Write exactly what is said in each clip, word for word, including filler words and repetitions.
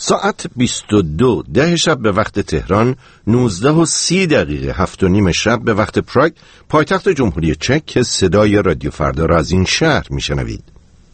ساعت بیست و دو ده شب به وقت تهران، نوزده و سی دقیقه هفت و نیم شب به وقت پراگ، پایتخت جمهوری چک، که صدای رادیو فردا را از این شهر میشنوید.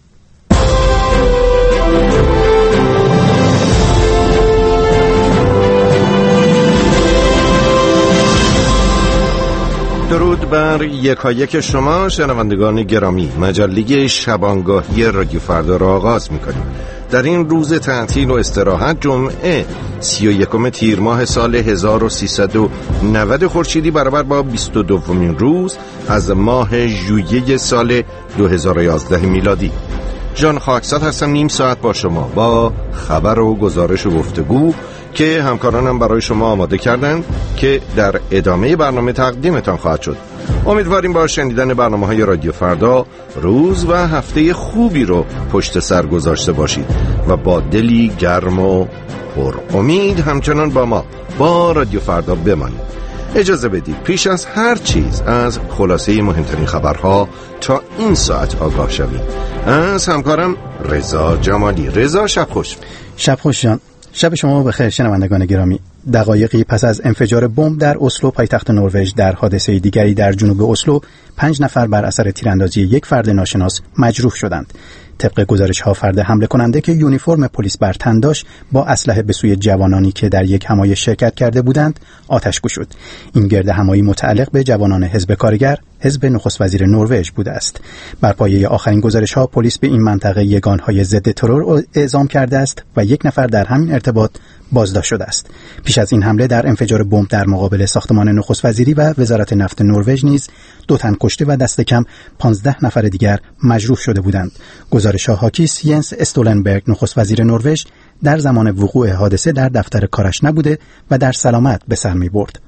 درود بر یکایک شما شنوندگان گرامی. مجله شبانگاهی رادیو فردا را آغاز می‌کنیم. در این روز تعطیل و استراحت، جمعه سی و یکم تیر ماه سال هزار و سیصد و نود خورشیدی برابر با بیست و دومین روز از ماه ژوئیه سال دو هزار و یازده میلادی. جان خاکساد هستم. نیم ساعت با شما با خبر و گزارش و گفتگو که همکارانم برای شما آماده کردند که در ادامه برنامه تقدیمتان خواهد شد. امیدواریم با شنیدن برنامه‌های رادیو فردا روز و هفته خوبی رو پشت سر گذاشته باشید و با دلی گرم و پر امید همچنان با ما با رادیو فردا بمانید. اجازه بدید پیش از هر چیز از خلاصه مهمترین خبرها تا این ساعت آگاه شویم. از همکارم رضا جمالی. رضا، شب خوش. شب خوش جان. شب شما بخیر شنوندگان گرامی. دقایقی پس از انفجار بمب در اسلو پایتخت نروژ، در حادثه دیگری در جنوب اسلو پنج نفر بر اثر تیراندازی یک فرد ناشناس مجروح شدند. طبق گزارش‌ها فرد حمله کننده که یونیفرم پلیس بر تن داشت با اسلحه به سوی جوانانی که در یک همایش شرکت کرده بودند آتش گشود. این گردهمایی متعلق به جوانان حزب کارگر، حزب نخست وزیر نروژ بوده است. بر پایه آخرین گزارش‌ها پلیس به این منطقه یگانهای ضد ترور اعزام کرده است و یک نفر در همین ارتباط بازداشت شده است. پیش از این حمله در انفجار بمب در مقابل ساختمان نخست وزیری و وزارت نفت نروژ نیز دو تن کشته و دست کم پانزده نفر دیگر مجروح شده بودند. گزارش‌ها حاکی است ینس استولنبرگ نخست وزیر نروژ در زمان وقوع حادثه در دفتر کارش نبوده و در سلامت به سر می‌برد.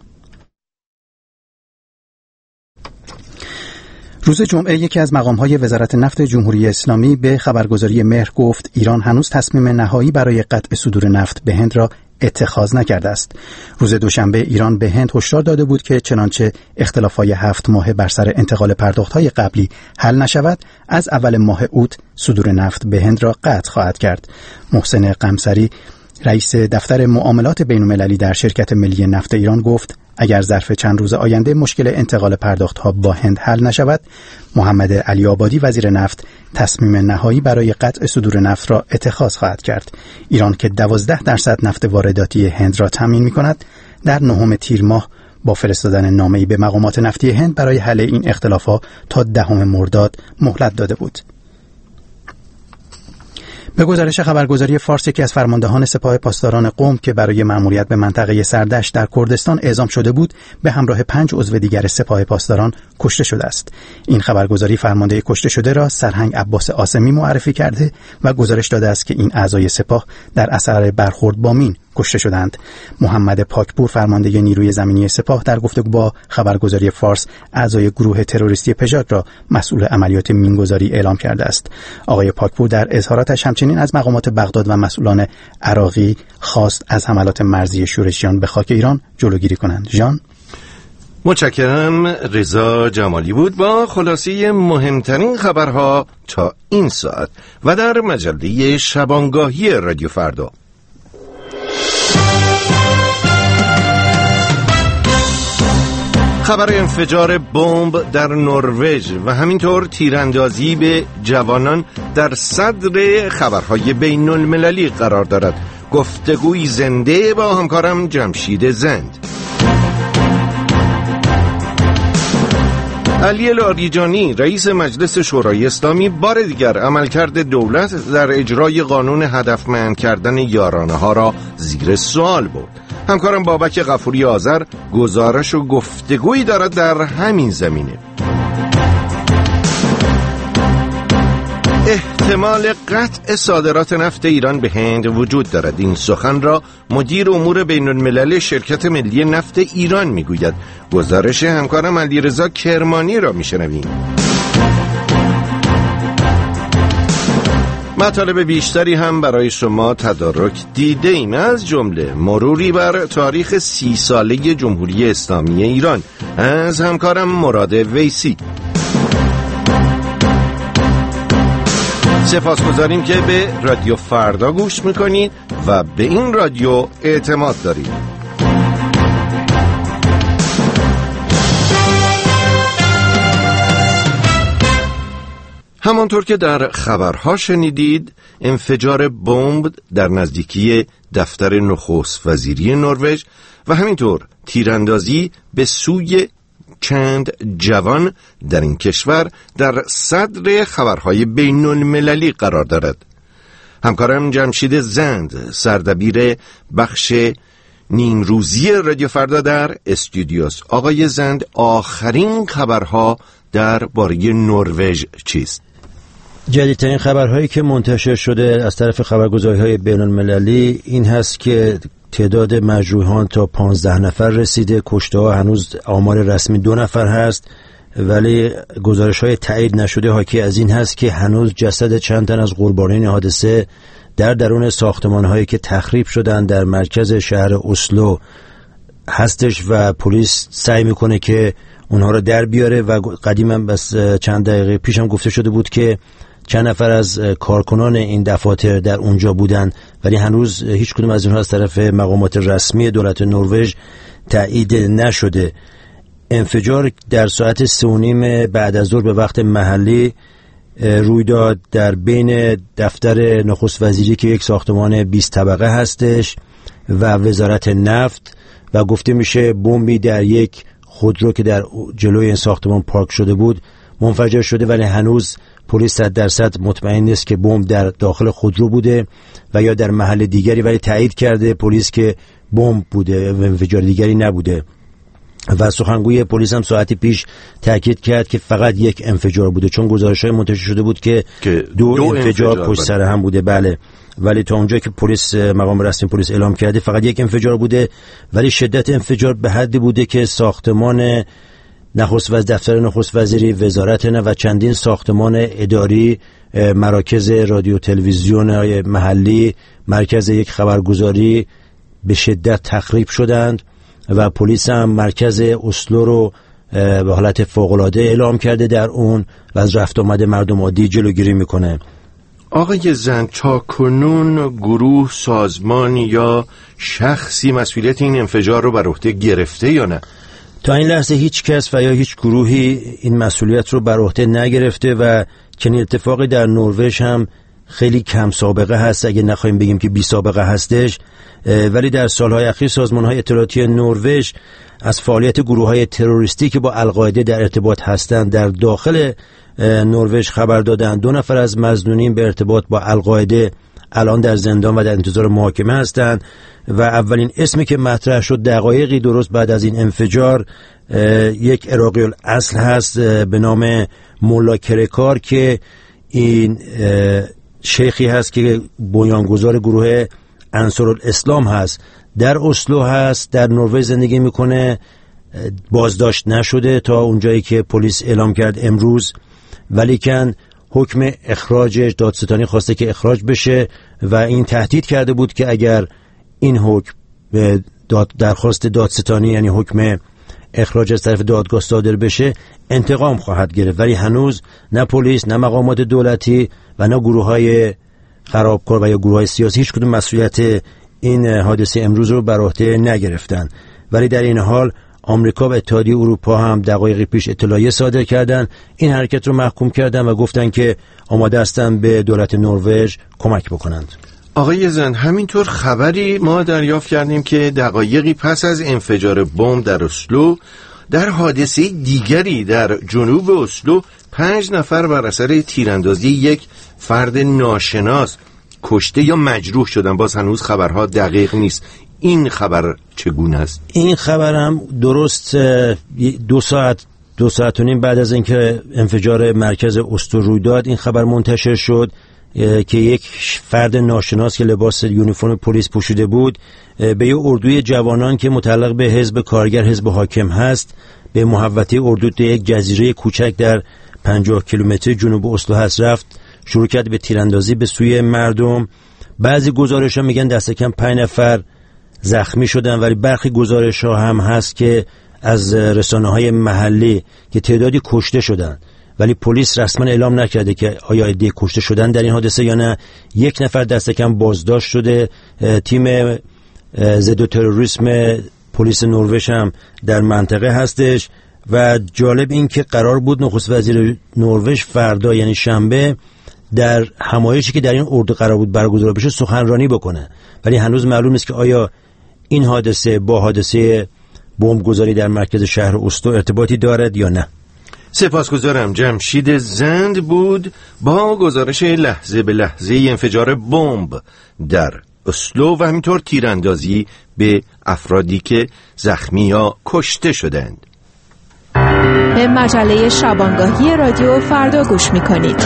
روز جمعه یکی از مقام‌های وزارت نفت جمهوری اسلامی به خبرگزاری مهر گفت ایران هنوز تصمیم نهایی برای قطع صدور نفت به هند را اتخاذ نکرده است. روز دوشنبه ایران به هند هشدار داده بود که چنانچه اختلاف‌های هفت ماه بر سر انتقال پرداخت‌های قبلی حل نشود، از اول ماه اوت صدور نفت به هند را قطع خواهد کرد. محسن قمصری رئیس دفتر معاملات بین‌المللی در شرکت ملی نفت ایران گفت اگر ظرف چند روز آینده مشکل انتقال پرداخت‌ها با هند حل نشود، محمد علی آبادی وزیر نفت تصمیم نهایی برای قطع صدور نفت را اتخاذ خواهد کرد. ایران که دوازده درصد نفت وارداتی هند را تامین می‌کند، در نهم تیر ماه با فرستادن نامه‌ای به مقامات نفتی هند برای حل این اختلافات تا دهم مرداد مهلت داده بود. به گزارش خبرگزاری فارس، یکی از فرماندهان سپاه پاسداران قم که برای مأموریت به منطقه سردشت در کردستان اعزام شده بود، به همراه پنج عضو دیگر سپاه پاسداران کشته شده است. این خبرگزاری فرمانده کشته شده را سرهنگ عباس عاصمی معرفی کرده و گزارش داده است که این اعضای سپاه در اثر برخورد با مین کشته شدند. محمد پاکپور فرمانده نیروی زمینی سپاه در گفتگو با خبرگزاری فارس اعضای گروه تروریستی پژاک را مسئول عملیات مینگذاری اعلام کرده است. آقای پاکپور در اظهاراتش همچنین از مقامات بغداد و مسئولان عراقی خواست از حملات مرزی شورشیان به خاک ایران جلوگیری کنند. جان متشکرم. رضا جمالی بود با خلاصه مهمترین خبرها تا این ساعت و در مجله شبانگاهی رادیو فردا. خبر انفجار بمب در نروژ و همینطور تیراندازی به جوانان در صدر خبرهای بین المللی قرار دارد. گفتگوی زنده با همکارم جمشید زند. علی لاریجانی رئیس مجلس شورای اسلامی بار دیگر عملکرد دولت در اجرای قانون هدفمند کردن یارانه ها را زیر سوال برد. همکارم بابک غفوری آذر گزارش و گفتگویی دارد در همین زمینه. احتمال قطع صادرات نفت ایران به هند وجود دارد. این سخن را مدیر امور بین الملل شرکت ملی نفت ایران میگوید. گزارش همکارم علیرضا کرمانی را میشنویم. مطالب بیشتری هم برای شما تدارک دیده ایم، از جمله مروری بر تاریخ سی ساله جمهوری اسلامی ایران از همکارم مراد ویسی. سپاسگزاریم که به رادیو فردا گوش میکنید و به این رادیو اعتماد داریم. همانطور که در خبرها شنیدید، انفجار بمب در نزدیکی دفتر نخست وزیری نروژ و همینطور تیراندازی به سوی چند جوان در این کشور در صدر خبرهای بین المللی قرار دارد. همکارم جمشید زند، سردبیر بخش نیمروزی رادیو فردا در استودیوس. آقای زند، آخرین خبرها در باره نروژ چیست؟ جدیدترین خبرهایی که منتشر شده از طرف خبرگزاری‌های بین المللی این هست که تعداد مجروحان تا پانزده نفر رسیده. کشته‌ها هنوز آمار رسمی دو نفر هست، ولی گزارش‌های تایید نشده حاکی از این هست که هنوز جسد چند تن از قربانیان حادثه در درون ساختمان‌هایی که تخریب شدن در مرکز شهر اسلو هستش و پلیس سعی میکنه که اونها رو در بیاره. و قدیما بس چند دقیقه پیش هم گفته شده بود که چند نفر از کارکنان این دفاتر در اونجا بودن، ولی هنوز هیچ کدوم از اونها از طرف مقامات رسمی دولت نروژ تایید نشده. انفجار در ساعت سه و نیم بعد از ظهر به وقت محلی روی داد در بین دفتر نخست وزیری که یک ساختمان بیست طبقه هستش و وزارت نفت و گفته میشه بمبی در یک خودرو که در جلوی این ساختمان پارک شده بود منفجر شده، ولی هنوز پلیس صد درصد مطمئن نیست که بمب در داخل خودرو بوده و یا در محل دیگری، ولی تایید کرده پلیس که بمب بوده و انفجار دیگری نبوده. و سخنگوی پلیس هم ساعتی پیش تاکید کرد که فقط یک انفجار بوده، چون گزارش‌های منتشر شده بود که, که دو, دو انفجار پشت سر هم بوده. بله، ولی تا اونجا که پلیس مقام رسمی پلیس اعلام کرده فقط یک انفجار بوده، ولی شدت انفجار به حدی بوده که ساختمان نخست وزیر، دفتر نخست وزیری، وزارت نفت و چندین ساختمان اداری، مراکز رادیو تلویزیون محلی، مرکز یک خبرگزاری به شدت تخریب شدند و پلیس هم مرکز اسلو رو به حالت فوق‌العاده اعلام کرده در اون و از رفت آمد مردم عادی جلوگیری میکنه. آقای زند، تاکنون گروه، سازمان یا شخصی مسئولیت این انفجار رو بر عهده گرفته یا نه؟ تا این لحظه هیچ کس و یا هیچ گروهی این مسئولیت رو بر عهده نگرفته و چنین اتفاقی در نروژ هم خیلی کم سابقه هست، اگه نخواهیم بگیم که بی سابقه هستش. ولی در سالهای اخیر سازمان‌های اطلاعاتی نروژ از فعالیت گروه‌های تروریستی که با القاعده در ارتباط هستند در داخل نروژ خبر دادند. دو نفر از مظنونین به ارتباط با القاعده الان در زندان و در انتظار محاکمه هستند و اولین اسمی که مطرح شد دقایقی درست بعد از این انفجار یک عراقی الاصل هست به نام مولا کرکار که این شیخی هست که بنیانگذار گروه انصارالاسلام هست، در اسلو هست، در نروژ زندگی میکنه، بازداشت نشده تا اونجایی که پلیس اعلام کرد امروز، ولیکن حکم اخراجش دادستانی خواسته که اخراج بشه و این تهدید کرده بود که اگر این حکم به داد درخواست دادستانی یعنی حکم اخراج از طرف دادگاه صادر بشه انتقام خواهد گرفت. ولی هنوز نه پلیس، نه مقامات دولتی و نه گروه‌های خرابکار و یا گروه‌های سیاسی هیچ کدوم مسئولیت این حادثه امروز رو بر عهده نگرفتن. ولی در این حال آمریکا و اتحادیه اروپا هم دقایقی پیش اطلاعیه صادر کردن، این حرکت رو محکوم کردن و گفتن که آماده هستن به دولت نروژ کمک بکنند. آقای زند، همینطور خبری ما دریافت کردیم که دقایقی پس از انفجار بمب در اسلو در حادثه دیگری در جنوب اسلو پنج نفر بر اثر تیراندازی یک فرد ناشناس کشته یا مجروح شدن. باز هنوز خبرها دقیق نیست. این خبر چگونه است؟ این خبر هم درست دو ساعت دو ساعت و نیم بعد از اینکه انفجار مرکز اسلو روی داد این خبر منتشر شد که یک فرد ناشناس که لباس یونیفرم پلیس پوشیده بود به یه اردوی جوانان که متعلق به حزب کارگر، حزب حاکم هست، به محوطه اردو در یک جزیره کوچک در پنجاه کیلومتری جنوب اسلو هست رفت، شروع کرد به تیراندازی به سوی مردم. بعضی گزارش‌ها میگن دست کم پنج نفر زخمی شدن، ولی برخی گزارش‌ها هم هست که از رسانه‌های محلی که تعدادی کشته شدن ولی پلیس رسما اعلام نکرده که آیا عده کشته شدن در این حادثه یا نه. یک نفر دست کم بازداشت شده. تیم ضد تروریسم پلیس نروژ هم در منطقه هستش و جالب این که قرار بود نخست وزیر نروژ فردا یعنی شنبه در همایشی که در این اردو قرار بود برگزار بشه سخنرانی بکنه، ولی هنوز معلوم نیست که آیا این حادثه با حادثه بمبگذاری در مرکز شهر اسلو ارتباطی دارد یا نه. سپاسگزارم. جمشید زند بود با گزارش لحظه به لحظه انفجار بمب در اسلو و همینطور تیراندازی به افرادی که زخمی یا کشته شدند. به مجله شبانگاهی رادیو فردا گوش می‌کنید.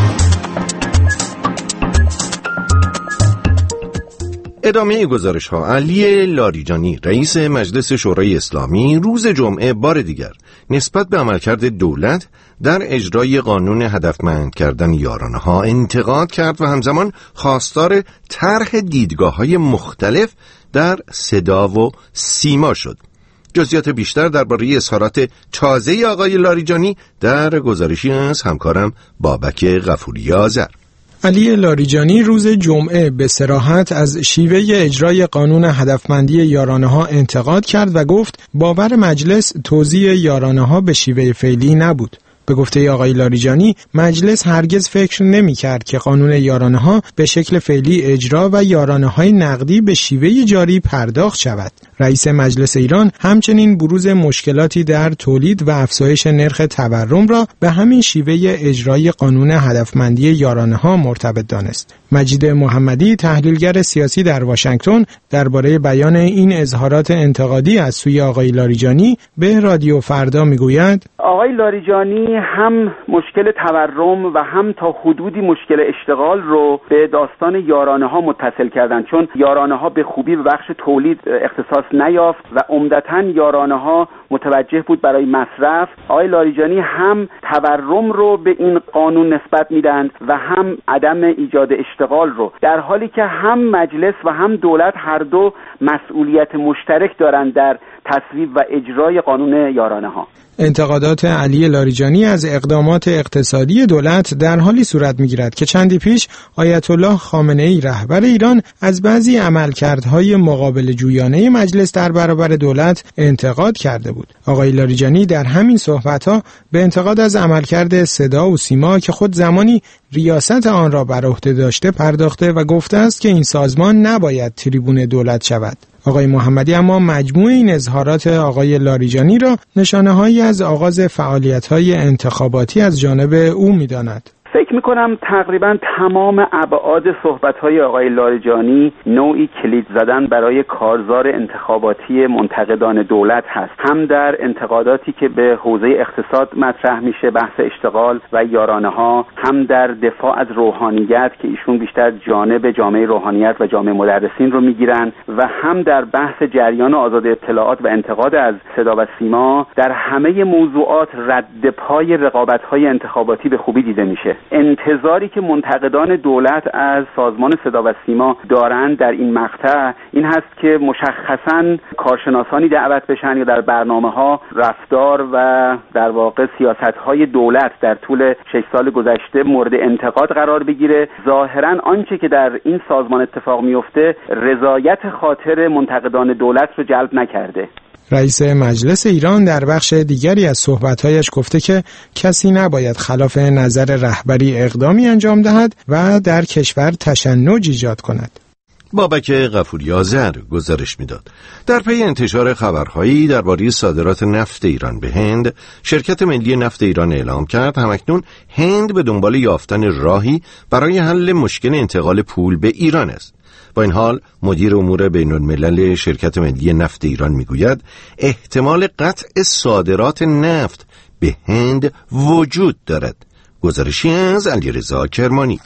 ادامه گزارش ها. علی لاریجانی رئیس مجلس شورای اسلامی روز جمعه بار دیگر نسبت به عملکرد دولت در اجرای قانون هدفمند کردن یارانه ها انتقاد کرد و همزمان خواستار طرح دیدگاه های مختلف در صدا و سیما شد. جزئیات بیشتر درباره اظهارات تازه آقای لاریجانی در گزارشی از همکارم بابک غفوری آذر. علی لاریجانی روز جمعه به صراحت از شیوه اجرای قانون هدفمندی یارانه ها انتقاد کرد و گفت باور مجلس توزیع یارانه ها به شیوه فعلی نبود. به گفته آقای لاریجانی مجلس هرگز فکر نمی کرد که قانون یارانه ها به شکل فعلی اجرا و یارانه های نقدی به شیوه جاری پرداخت شود. رئیس مجلس ایران همچنین بروز مشکلاتی در تولید و افزایش نرخ تورم را به همین شیوه اجرای قانون هدفمندی یارانه ها مرتبط دانست. مجید محمدی تحلیلگر سیاسی در واشنگتن درباره بیان این اظهارات انتقادی از سوی آقای لاریجانی به رادیو فردا میگوید آقای لاریجانی هم مشکل تورم و هم تا حدودی مشکل اشتغال رو به داستان یارانه ها متصل کردن، چون یارانه ها به خوبی به بخش تولید اختصاص نیافت و عمدتاً یارانه ها متوجه بود برای مصرف. آقای لاریجانی هم تورم رو به این قانون نسبت میدن و هم عدم ایجاد اشتغال رو، در حالی که هم مجلس و هم دولت هر دو مسئولیت مشترک دارند در تصویب و اجرای قانون یارانه ها. انتقادات علی لاریجانی از اقدامات اقتصادی دولت در حالی صورت می‌گیرد که چندی پیش آیت الله خامنه‌ای رهبر ایران از بعضی عملکردهای مقابل جویانه مجلس در برابر دولت انتقاد کرده بود. آقای لاریجانی در همین صحبت‌ها به انتقاد از عملکرد صدا و سیما که خود زمانی ریاست آن را بر عهده داشته پرداخته و گفته است که این سازمان نباید تریبون دولت شود. آقای محمدی اما مجموع این اظهارات آقای لاریجانی را نشانه‌هایی از آغاز فعالیت‌های انتخاباتی از جانب او می‌داند. فکر میکنم تقریبا تمام ابعاد صحبت‌های آقای لاریجانی نوعی کلید زدن برای کارزار انتخاباتی منتقدان دولت هست، هم در انتقاداتی که به حوزه اقتصاد مطرح میشه، بحث اشتغال و یارانه ها، هم در دفاع از روحانیت که ایشون بیشتر جانب جامعه روحانیت و جامعه مدرسین رو میگیرن، و هم در بحث جریان آزاد اطلاعات و انتقاد از صدا و سیما. در همه موضوعات رد پای رقابت‌های انتخاباتی به خوبی دیده میشه. انتظاری که منتقدان دولت از سازمان صدا و سیما دارند در این مقطع این هست که مشخصاً کارشناسانی دعوت بشن یا در برنامه‌ها رفتار و در واقع سیاست‌های دولت در طول شش سال گذشته مورد انتقاد قرار بگیره. ظاهراً آنچه که در این سازمان اتفاق میفته رضایت خاطر منتقدان دولت رو جلب نکرده. رئیس مجلس ایران در بخش دیگری از صحبت‌هایش گفته که کسی نباید خلاف نظر رهبری اقدامی انجام دهد و در کشور تشنج ایجاد کند. بابک غفوری آذر گزارش میداد. در پی انتشار خبرهایی درباره صادرات نفت ایران به هند، شرکت ملی نفت ایران اعلام کرد همکنون هند به دنبال یافتن راهی برای حل مشکل انتقال پول به ایران است. با این حال مدیر امور بین الملل شرکت ملی نفت ایران میگوید احتمال قطع صادرات نفت به هند وجود دارد. گزارشی از علیرضا کرمانی.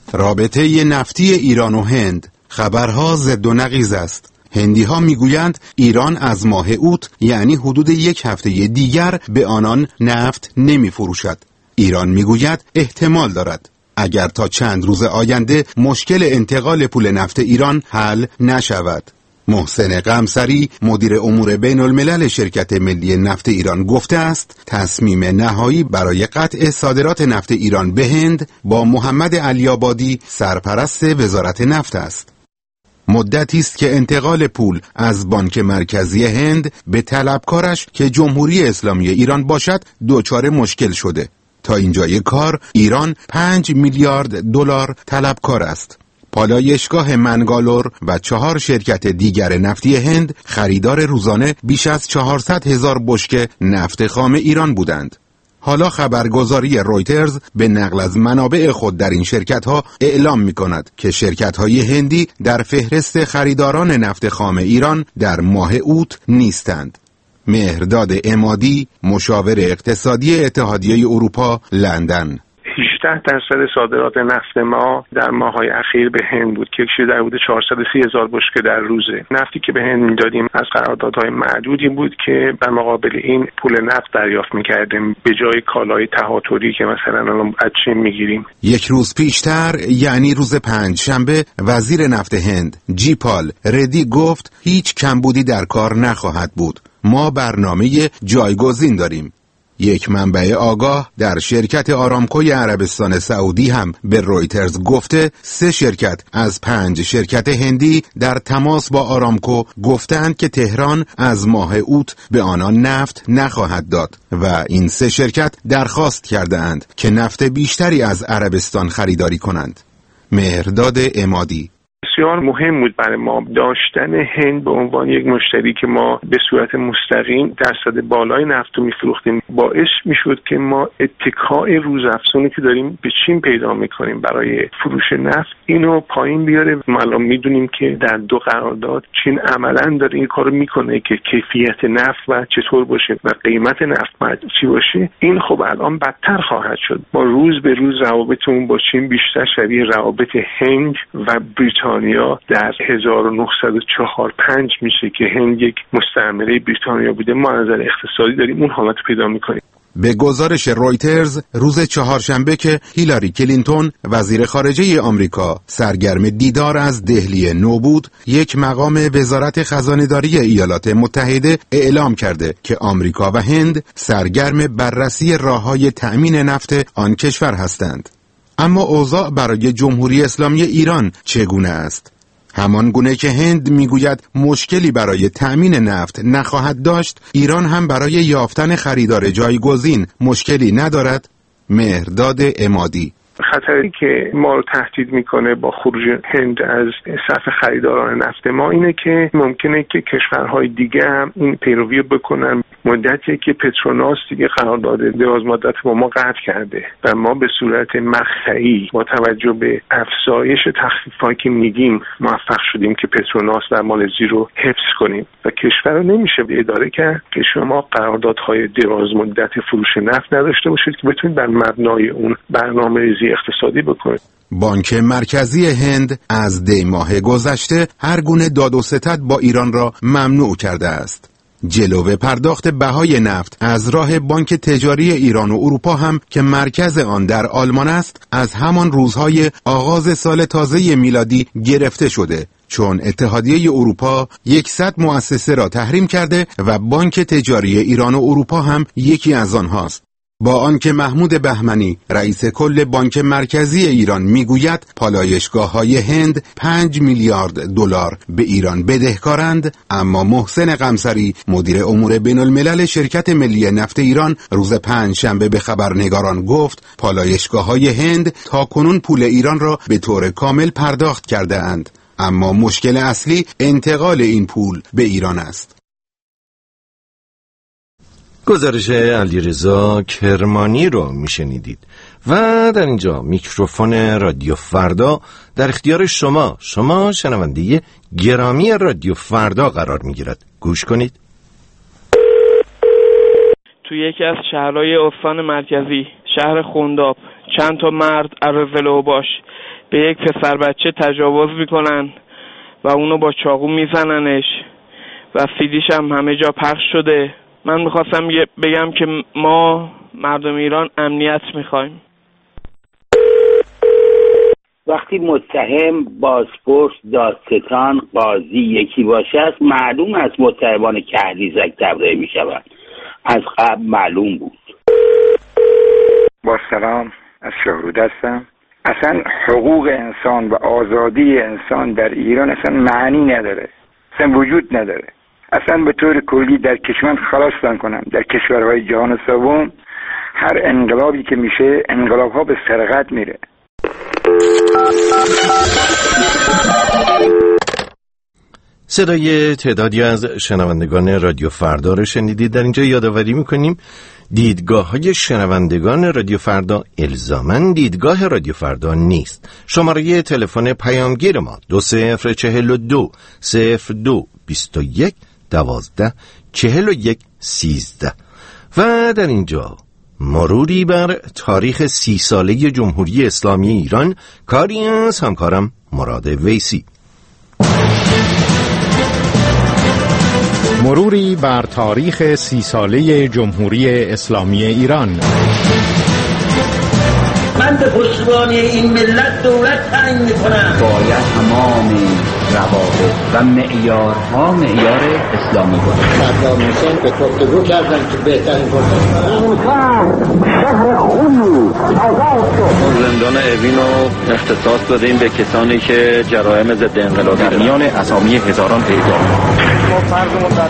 رابطه نفتی ایران و هند خبرها ضد و نقیض است. هندی ها میگویند ایران از ماه اوت یعنی حدود یک هفته دیگر به آنان نفت نمی فروشد. ایران میگوید احتمال دارد اگر تا چند روز آینده مشکل انتقال پول نفت ایران حل نشود. محسن قمصری مدیر امور بین الملل شرکت ملی نفت ایران گفته است تصمیم نهایی برای قطع صادرات نفت ایران به هند با محمد علی‌آبادی سرپرست وزارت نفت است. مدتی است که انتقال پول از بانک مرکزی هند به طلبکارش که جمهوری اسلامی ایران باشد دچار مشکل شده. تا اینجای کار ایران پنج میلیارد دلار طلبکار است. پالایشگاه منگالور و چهار شرکت دیگر نفتی هند خریدار روزانه بیش از چهارصد هزار بشکه نفت خام ایران بودند. حالا خبرگزاری رویترز به نقل از منابع خود در این شرکت‌ها اعلام می‌کند که شرکت‌های هندی در فهرست خریداران نفت خام ایران در ماه اوت نیستند. مهرداد عمادی، مشاور اقتصادی اتحادیه اروپا، لندن: هجده درصد صادرات نفت ما در ماه‌های اخیر به هند بود که چیزی در حدود چهارصد و سی هزار بشکه در روزه. نفتی که به هند میدادیم از قراردادهای معدودی بود که در مقابل این پول نفت دریافت میکردیم به جای کالای تهاتری که مثلا الان از چین میگیریم. یک روز پیشتر یعنی روز پنج شنبه وزیر نفت هند جیپال ردی گفت هیچ کمبودی در کار نخواهد بود. ما برنامه جایگزین داریم. یک منبع آگاه در شرکت آرامکوی عربستان سعودی هم به رویترز گفته سه شرکت از پنج شرکت هندی در تماس با آرامکو گفتند که تهران از ماه اوت به آنان نفت نخواهد داد و این سه شرکت درخواست کرده اند که نفت بیشتری از عربستان خریداری کنند. مهرداد عمادی: بسیار مهم بود برای ما داشتن هند به عنوان یک مشتری که ما به صورت مستقیم درصد بالای نفت رو میفروختیم. باعث میشد که ما اتکای روزافزونی که داریم به چین پیدا میکنیم برای فروش نفت اینو پایین بیاره. ما الان میدونیم که در دو قرارداد چین عملا داره این کارو میکنه که کیفیت نفت و چطور باشه و قیمت نفت چی باشه. این خب الان بدتر خواهد شد. ما روز به روز روابطمون با چین بیشتر شبیه روابط هند و بریتانیا در هزار و نهصد و چهار پنج میشه که هند یک مستعمره بریتانیا بوده. ما از نظر اقتصادی داریم اون حالت پیدا میکنیم. به گزارش رویترز روز چهارشنبه که هیلاری کلینتون وزیر خارجه آمریکا سرگرم دیدار از دهلی نو بود، یک مقام وزارت خزانه‌داری ایالات متحده اعلام کرده که آمریکا و هند سرگرم بررسی راه‌های تأمین نفت آن کشور هستند. اما اوضاع برای جمهوری اسلامی ایران چگونه است؟ همان گونه که هند میگوید مشکلی برای تأمین نفت نخواهد داشت، ایران هم برای یافتن خریدار جایگزین مشکلی ندارد؟ مهرداد عمادی: خطری که ما رو تهدید میکنه با خروج هند از صف خریداران نفت ما اینه که ممکنه که کشورهای دیگه هم این پیروی بکنن. مدتی که پتروناس دیگه قرارداد دراز مدت با ما قطع کرده و ما به صورت مخفی با توجه به افزایش تخفیفایی که میگیم موفق شدیم که پتروناس در مالزی رو حفظ کنیم و کشور رو نمیشه اداره کرد که شما قراردادهای دراز مدت فروش نفت نداشته باشید که بتونید بر مبنای اون برنامه‌ریزی اقتصادی بکنید. بانک مرکزی هند از دی ماه گذشته هر گونه داد و ستد با ایران را ممنوع کرده است. جلو پرداخت بهای نفت از راه بانک تجاری ایران و اروپا هم که مرکز آن در آلمان است از همان روزهای آغاز سال تازه میلادی گرفته شده، چون اتحادیه اروپا صد مؤسسه را تحریم کرده و بانک تجاری ایران و اروپا هم یکی از آنهاست. با آنکه محمود بهمنی رئیس کل بانک مرکزی ایران میگوید پالایشگاه‌های هند پنج میلیارد دلار به ایران بدهکارند، اما محسن قمصری مدیر امور بین الملل شرکت ملی نفت ایران روز پنج شنبه به خبرنگاران گفت پالایشگاه‌های هند تاکنون پول ایران را به طور کامل پرداخت کرده اند، اما مشکل اصلی انتقال این پول به ایران است. گزارش علیرضا کرمانی رو میشنیدید و در اینجا میکروفون رادیو فردا در اختیار شما شما شنونده گرامی رادیو فردا قرار میگیرد. گوش کنید. تو یکی از شهرهای استان مرکزی شهر خونداب چند تا مرد ارزلو باش به یک پسر بچه تجاوز میکنن و اونو با چاقو میزننش و سیدیش هم همه جا پخش شده. من میخواستم بگم که ما مردم ایران امنیت میخوایم. وقتی متهم، بازپرس، دادستان، قاضی یکی باشه است، معلوم است متهمان کهریزک تبرئه می شوند. از قبل معلوم بود. با سلام، از شهرود هستم. اصلا حقوق انسان و آزادی انسان در ایران اصلا معنی نداره، اصلا وجود نداره. اصلا به طور کلی در کشور خلاص کنم، در کشورهای جهان سوم هر انقلابی که میشه انقلاب ها به سرقت میره. صدای تعدادی از شنوندگان رادیو فردا رو شنیدید. در اینجا یادآوری میکنیم دیدگاه های شنوندگان رادیو فردا الزاماً دیدگاه رادیو فردا نیست. شماره تلفن پیامگیر ما دو صفر چهل و دو صفر دو بیست و یک دوازده چهل و یک سیزده. و در اینجا مروری بر تاریخ سی ساله جمهوری اسلامی ایران، کاری از همکارم مراد ویسی. مروری بر تاریخ سی ساله جمهوری اسلامی ایران. من به پشتیبانی این ملت دولت تعیین می‌کنم. باید تمام روابط و معیارها معیار اسلامی باشه. صدام حسین به گفتگو کردن که بهترین فرصت این شهر خونی آزاد شد. زندان اوین رو اختصاص دادیم به کسانی که جرایم ضد انقلابی در میان اسامی هزاران پیدا. ما فرضمون در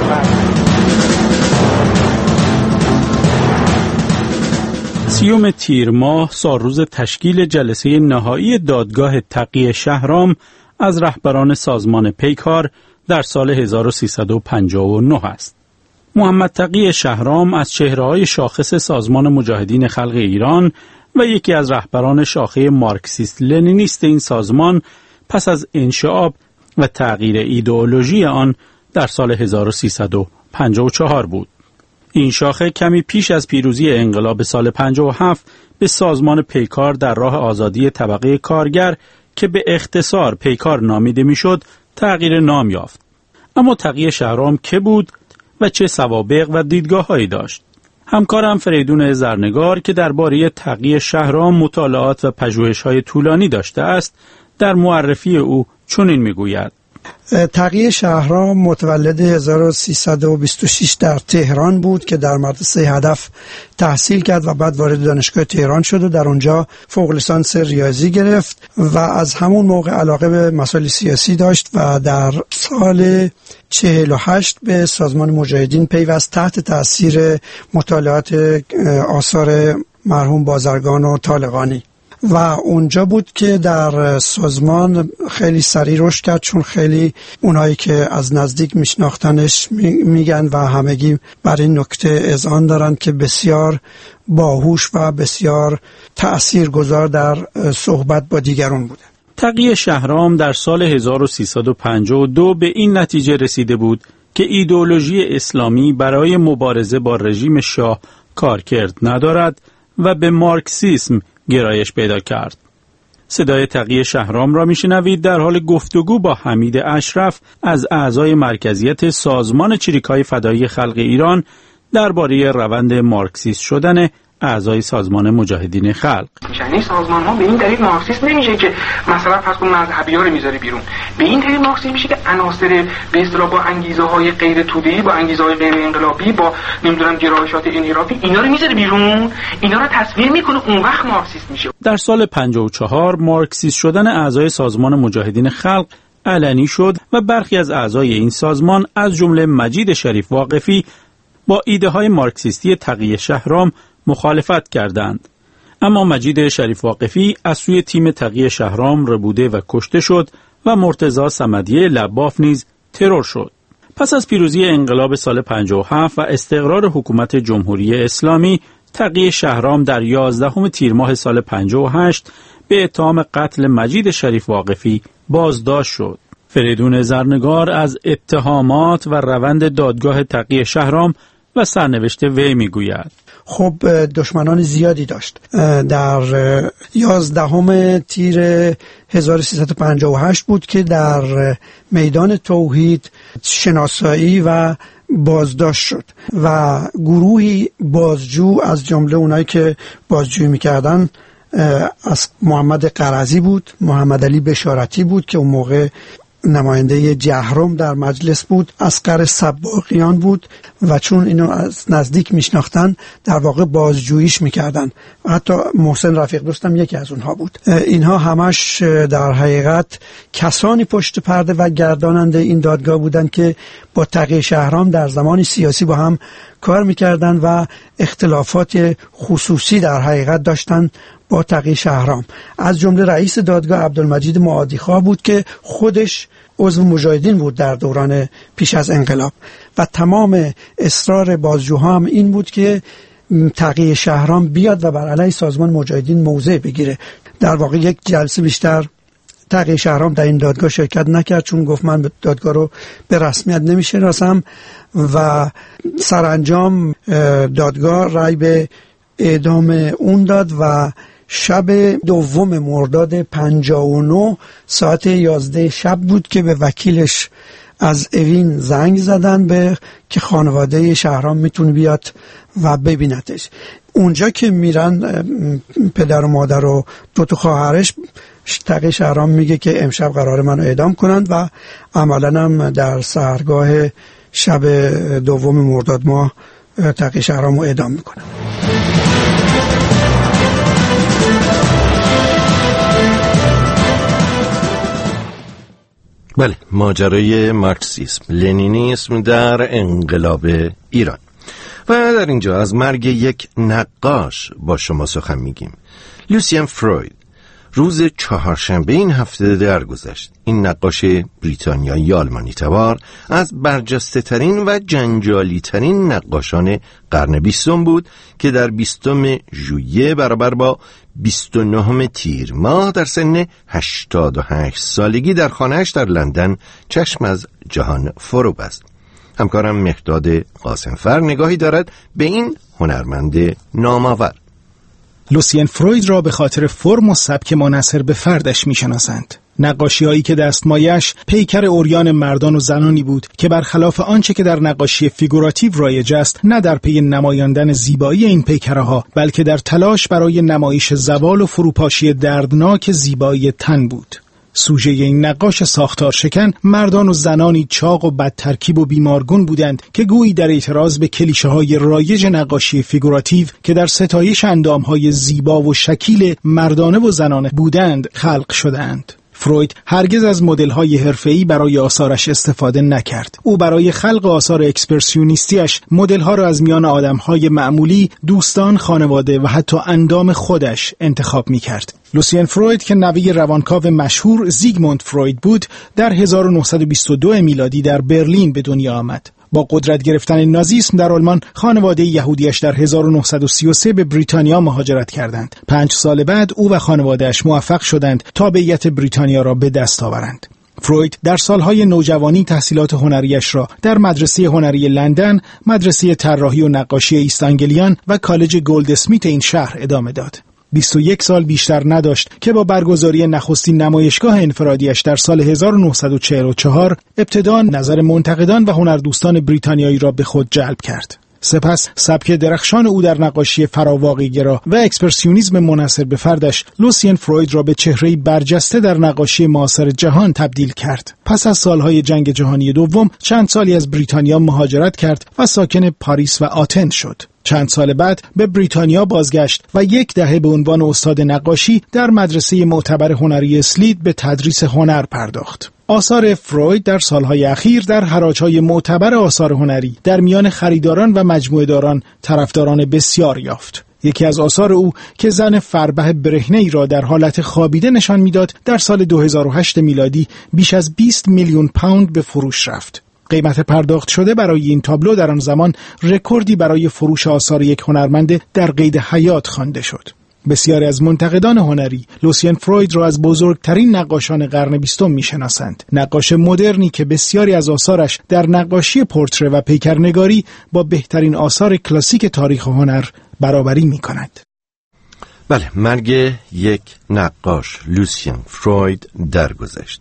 سیوم تیر ماه سالروز تشکیل جلسه نهایی دادگاه تقی شهرام از رهبران سازمان پیکار در سال هزار و سیصد و پنجاه و نه است. محمد تقی شهرام از چهره‌های شاخص سازمان مجاهدین خلق ایران و یکی از رهبران شاخه مارکسیست لنینیست این سازمان پس از انشعاب و تغییر ایدئولوژی آن در سال هزار و سیصد و پنجاه و چهار بود. این شاخه کمی پیش از پیروزی انقلاب سال پنجاه و هفت به سازمان پیکار در راه آزادی طبقه کارگر که به اختصار پیکار نامیده میشد تغییر نام یافت. اما تقی شهرام که بود و چه سوابق و دیدگاه‌هایی داشت؟ همکارم فریدون زرنگار که درباره تقی شهرام مطالعات و پژوهش‌های طولانی داشته است، در معرفی او چنین میگوید: تقی شهرام متولد هزار و سیصد و بیست و شش در تهران بود که در مدرسه هدف تحصیل کرد و بعد وارد دانشگاه تهران شد و در اونجا فوق لیسانس ریاضی گرفت و از همون موقع علاقه به مسائل سیاسی داشت و در سال چهل و هشت به سازمان مجاهدین پیوست تحت تأثیر مطالعات آثار مرحوم بازرگان و طالقانی و اونجا بود که در سازمان خیلی سریع رشد کرد، چون خیلی اونایی که از نزدیک میشناختنش میگن و همگی بر این نکته اذعان دارن که بسیار باهوش و بسیار تأثیرگذار در صحبت با دیگران بوده. تقی شهرام در سال هزار و سیصد و پنجاه و دو به این نتیجه رسیده بود که ایدئولوژی اسلامی برای مبارزه با رژیم شاه کارکرد ندارد و به مارکسیسم گرایش پیدا کرد. صدای تقی شهرام را میشنوید در حال گفتگو با حمید اشرف از اعضای مرکزیت سازمان چریک‌های فدایی خلق ایران درباره روند مارکسیست شدن اعضای سازمان مجاهدین خلق. یعنی سازمان ها به این دلیل مارکسیست نمیشه که مثلا فرض کن مذهبی‌ها رو میذاره بیرون، به این دلیل مارکسیست میشه که عناصر به اصطلاح با انگیزه های غیر توده‌ای، با انگیزه های غیر انقلابی، با نمیدونم گرایشات انحرافی اینا رو میذاره بیرون، اینا رو تصویر میکنه، اون وقت مارکسیست میشه. در سال پنجاه و چهار مارکسیست شدن اعضای سازمان مجاهدین خلق علنی شد و برخی از اعضای این سازمان از جمله مجید شریف واقفی با ایده های مارکسیستی تقی شهرام مخالفت کردند. اما مجید شریف واقفی از سوی تیم تقی شهرام ربوده و کشته شد و مرتضی صمدیه لباف نیز ترور شد. پس از پیروزی انقلاب سال پنجاه و هفت و استقرار حکومت جمهوری اسلامی، تقی شهرام در یازدهم تیر ماه سال پنجاه و هشت به اتهام قتل مجید شریف واقفی بازداشت شد. فریدون زرنگار از اتهامات و روند دادگاه تقی شهرام و سرنوشت وی میگوید: خب دشمنان زیادی داشت. در یازدهم تیر هزار و سیصد و پنجاه و هشت بود که در میدان توحید شناسایی و بازداشت شد و گروهی بازجو از جمله اونایی که بازجویی میکردن از محمد قرضی بود، محمد علی بشارتی بود که اون موقع نماینده جهرم در مجلس بود، اصغر سباقیان بود و چون اینو از نزدیک میشناختن در واقع بازجوییش میکردن و حتی محسن رفیق دوستم یکی از اونها بود. اینها همش در حقیقت کسانی پشت پرده و گرداننده این دادگاه بودن که با تقی شهرام در زمان سیاسی با هم کار میکردن و اختلافات خصوصی در حقیقت داشتن با تقی شهرام. از جمله رئیس دادگاه عبدالمجید معادیخواه بود که خودش عضو مجاهدین بود در دوران پیش از انقلاب و تمام اصرار بازجوها هم این بود که تقی شهرام بیاد و بر علیه سازمان مجاهدین موضع بگیره. در واقع یک جلسه بیشتر تقی شهرام در این دادگاه شرکت نکرد چون گفت من به دادگاه رو به رسمیت نمیشناسم و سرانجام دادگاه رأی به اعدام اون داد و شب دوم مرداد پنجاه و نه ساعت یازده شب بود که به وکیلش از اوین زنگ زدن به که خانواده شهرام میتونه بیاد و ببینتش. اونجا که میرن پدر و مادر و دو تا خواهرش، تقی شهرام میگه که امشب قرار منو اعدام کنند و عملاً هم در سحرگاه شب دوم مرداد ماه تقی شهرامو اعدام میکنن. بله، ماجرای مارکسیسم لنینیسم در انقلاب ایران. و در اینجا از مرگ یک نقاش با شما سخن میگیم. لوسین فروید روز چهارشنبه این هفته درگذشت. این نقاش بریتانیایی آلمانی تبار از برجسته ترین و جنجالی ترین نقاشان قرن بیستم بود که در بیستم ژوئیه برابر با بیست و نهم تیر ماه در سن هشتاد و هشت سالگی در خانه‌اش در لندن چشم از جهان فرو بست. همکارم مهداد قاسمفر نگاهی دارد به این هنرمند نامآور. لوسین فروید را به خاطر فرم و سبک منحصر به فردش میشناسند. نقاشی‌هایی که دستمایش پیکر عریان مردان و زنانی بود که برخلاف آنچه که در نقاشی فیگوراتیو رایج است، نه در پی نمایاندن زیبایی این پیکرها بلکه در تلاش برای نمایش زوال و فروپاشی دردناک زیبایی تن بود. سوژه این نقاش ساختار شکن مردان و زنانی چاق و بدترکیب و بیمارگون بودند که گویی در اعتراض به کلیشه‌های رایج نقاشی فیگوراتیو که در ستایش اندام‌های زیبا و شکیل مردانه و زنانه بودند خلق شدند. فروید هرگز از مدل‌های حرفه‌ای برای آثارش استفاده نکرد. او برای خلق آثار اکسپرسیونیستیش مدل‌ها را از میان آدم‌های معمولی، دوستان، خانواده و حتی اندام خودش انتخاب می‌کرد. لوسین فروید که نوه روانکاو مشهور زیگموند فروید بود، در هزار و نهصد و بیست و دو میلادی در برلین به دنیا آمد. با قدرت گرفتن نازیسم در آلمان، خانواده یهودیش در هزار و نهصد و سی و سه به بریتانیا مهاجرت کردند. پنج سال بعد او و خانواده‌اش موفق شدند تابعیت بریتانیا را به دست آورند. فروید در سالهای نوجوانی تحصیلات هنریش را در مدرسه هنری لندن، مدرسه طراحی و نقاشی ایست آنگلیان و کالج گلدسمیت این شهر ادامه داد. بیست و یک سال بیشتر نداشت که با برگزاری نخستین نمایشگاه انفرادیش در سال هزار و نهصد و چهل و چهار ابتدا نظر منتقدان و هنردوستان بریتانیایی را به خود جلب کرد. سپس سبک درخشان او در نقاشی فراواقع‌گرا و اکسپرسیونیسم منحصر به فردش لوسین فروید را به چهره‌ای برجسته در نقاشی معاصر جهان تبدیل کرد. پس از سالهای جنگ جهانی دوم چند سالی از بریتانیا مهاجرت کرد و ساکن پاریس و آتن شد. چند سال بعد به بریتانیا بازگشت و یک دهه به عنوان استاد نقاشی در مدرسه معتبر هنری اسلید به تدریس هنر پرداخت. آثار فروید در سالهای اخیر در حراج‌های معتبر آثار هنری در میان خریداران و مجموعه‌داران طرفداران بسیار یافت. یکی از آثار او که زن فربه برهنه‌ای را در حالت خوابیده نشان می‌داد، در سال دو هزار و هشت میلادی بیش از بیست میلیون پوند به فروش رفت. قیمت پرداخت شده برای این تابلو در آن زمان رکوردی برای فروش آثار یک هنرمند در قید حیات خوانده شد. بسیاری از منتقدان هنری لوسین فروید را از بزرگترین نقاشان قرن بیستم میشناسند. نقاش مدرنی که بسیاری از آثارش در نقاشی پورتره و پیکرنگاری با بهترین آثار کلاسیک تاریخ هنر برابری می‌کند. بله، مرگ یک نقاش لوسین فروید درگذشت.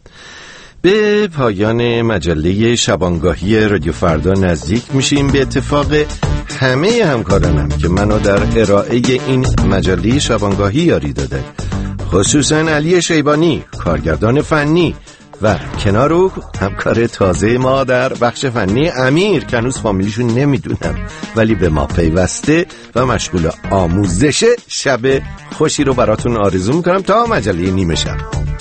به پایان مجله شبانگاهی رادیو فردا نزدیک میشیم. به اتفاق همه همکارانم که منو در ارائه این مجله شبانگاهی یاری داده، خصوصا علی شیبانی کارگردان فنی و کنار او همکار تازه ما در بخش فنی امیر که هنوز فامیلیشون نمیدونم ولی به ما پیوسته و مشغول آموزش. شب خوشی رو براتون آرزو میکنم تا مجله نیمه شب.